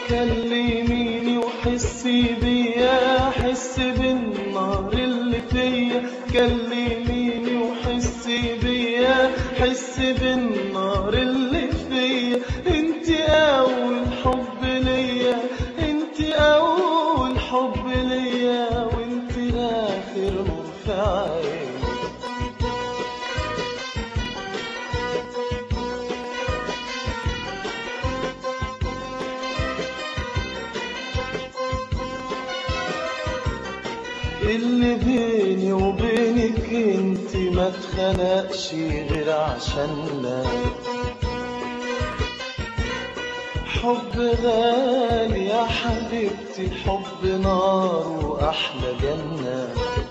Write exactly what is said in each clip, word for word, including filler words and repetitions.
كلميني وحسي بيا، حسي بالنار اللي فيا. كلميني وحسي بيا، حسي بالنار اللي فيا. انت اول حب ليا، انت اول حب ليا، وانت اخر نور في عيني. اللي بيني وبينك انت ما اتخلقش غير عشاننا. حب غالي يا حبيبتي، حب نار واحلى جنة.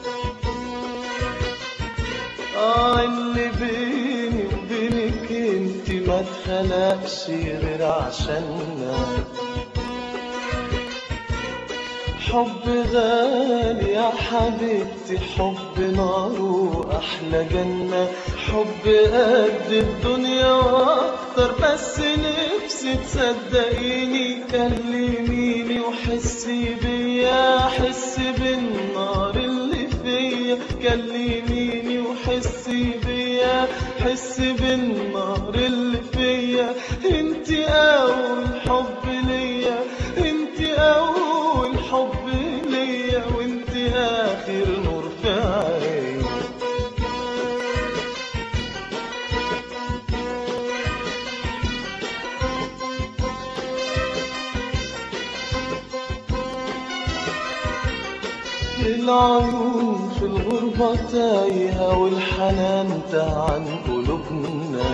اه اللي بيني وبينك انت ما اتخلقش غير عشاننا. حب غالي يا حبيبتي، حب نار واحلى جنة. حب قد الدنيا واكتر، بس نفسي تصدقيني. كلميني وحسي بيا، حسي بالنار اللي فيا. كلميني وحسي بيا، حسي بالنار اللي فيا. انت اول حب ليا، انت اول حب ليا، وانت اخر نور في عيني. العيون في الغربة تايهة، والحنان تاه عن قلوبنا.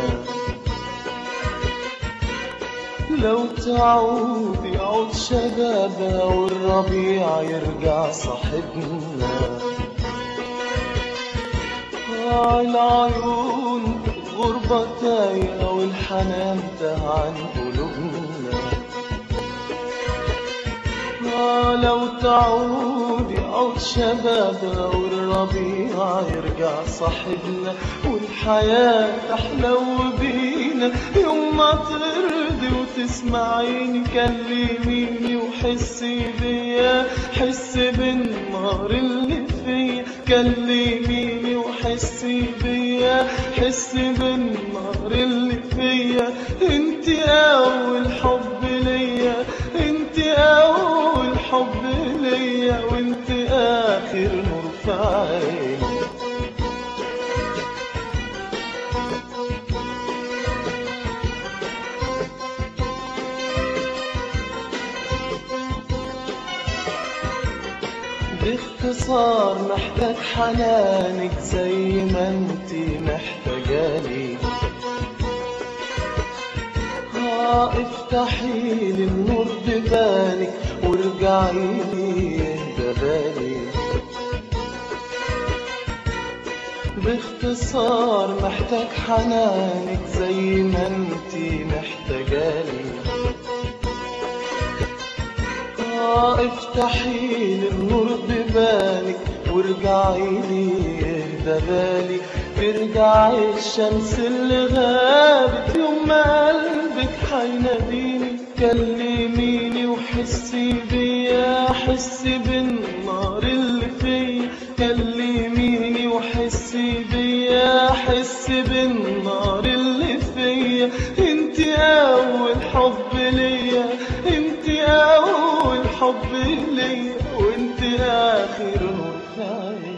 لو تعود يعود شبابها، والربيع يرجع صاحبنا. آه العيون في الغربة تايهة، والحنان تاه عن قلوبنا. آه لو تعود يعود شبابها، والربيع يرجع صاحبنا. والحياة تحلو بينا يوم ما ترضي وتسمعيني. كلميني وحسي بيا، حسي بالنار اللي فيا. كلميني وحسي بيا، حسي بالنار اللي فيا. انت اول حب ليا، انت اول حب ليا، وانت اخر نور في عيني. باختصار محتاج حنانك زي ما انتي محتاجاني. اه افتحي لي النور ببالك، وارجعي لي يهدى بالي. باختصار محتاج حنانك زي ما انتي محتاجاني. افتحي لي النور ببالك، وارجعي لي يهدى بالي. ترجعي الشمس اللي غابت يوم ما قلبك حيناديني. كلميني وحسي بيا، حسي بالنار اللي فيا. كلميني وحسي بيا، حسي بالنار اللي فيا. انت اول حب ليا، انت اول حب ليا، وانت اخر نور في عيني.